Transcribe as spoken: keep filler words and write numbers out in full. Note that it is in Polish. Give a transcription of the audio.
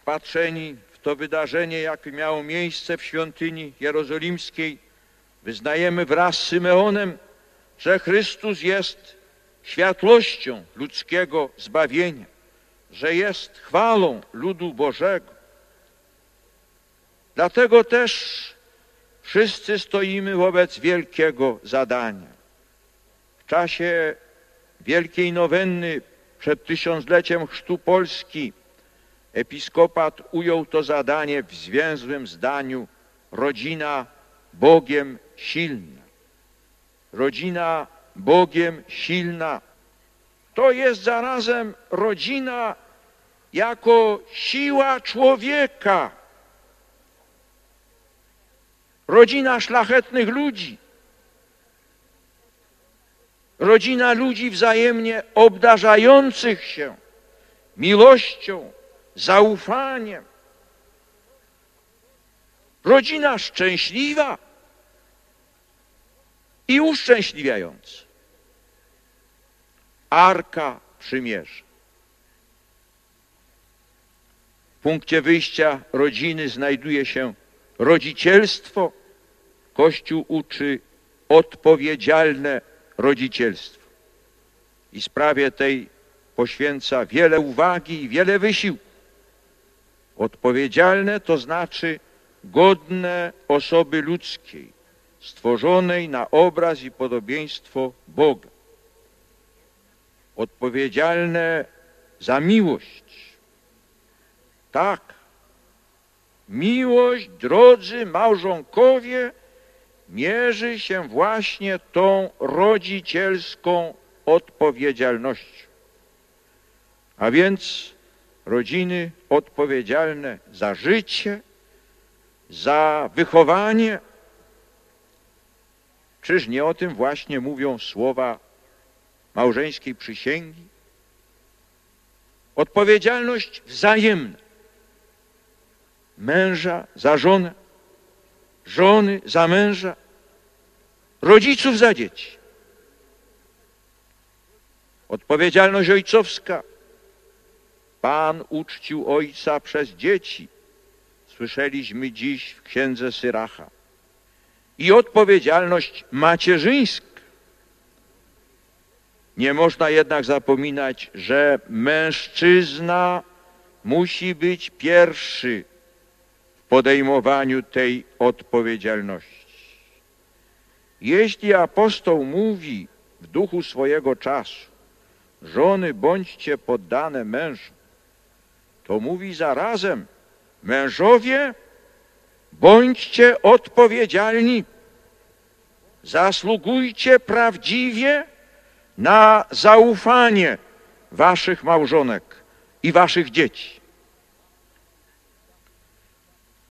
wpatrzeni w to wydarzenie, jakie miało miejsce w świątyni jerozolimskiej, wyznajemy wraz z Symeonem, że Chrystus jest światłością ludzkiego zbawienia, że jest chwałą ludu Bożego. Dlatego też wszyscy stoimy wobec wielkiego zadania. W czasie wielkiej nowenny przed tysiącleciem chrztu Polski episkopat ujął to zadanie w zwięzłym zdaniu: rodzina Bogiem silna. Rodzina Bogiem silna to jest zarazem rodzina jako siła człowieka. Rodzina szlachetnych ludzi. Rodzina ludzi wzajemnie obdarzających się miłością, zaufaniem. Rodzina szczęśliwa i uszczęśliwiająca. Arka Przymierza. W punkcie wyjścia rodziny znajduje się rodzicielstwo. Kościół uczy odpowiedzialne rodzicielstwo. I sprawie tej poświęca wiele uwagi i wiele wysiłku. Odpowiedzialne to znaczy godne osoby ludzkiej, stworzonej na obraz i podobieństwo Boga. Odpowiedzialne za miłość. Tak, miłość, drodzy małżonkowie, mierzy się właśnie tą rodzicielską odpowiedzialnością. A więc rodziny odpowiedzialne za życie, za wychowanie. Czyż nie o tym właśnie mówią słowa małżeńskiej przysięgi? Odpowiedzialność wzajemna. Męża za żonę, żony za męża, rodziców za dzieci. Odpowiedzialność ojcowska. Pan uczcił ojca przez dzieci. Słyszeliśmy dziś w księdze Syracha. I odpowiedzialność macierzyńska. Nie można jednak zapominać, że mężczyzna musi być pierwszy w podejmowaniu tej odpowiedzialności. Jeśli apostoł mówi w duchu swojego czasu: żony, bądźcie poddane mężom, to mówi zarazem: mężowie, bądźcie odpowiedzialni, zasługujcie prawdziwie na zaufanie waszych małżonek i waszych dzieci.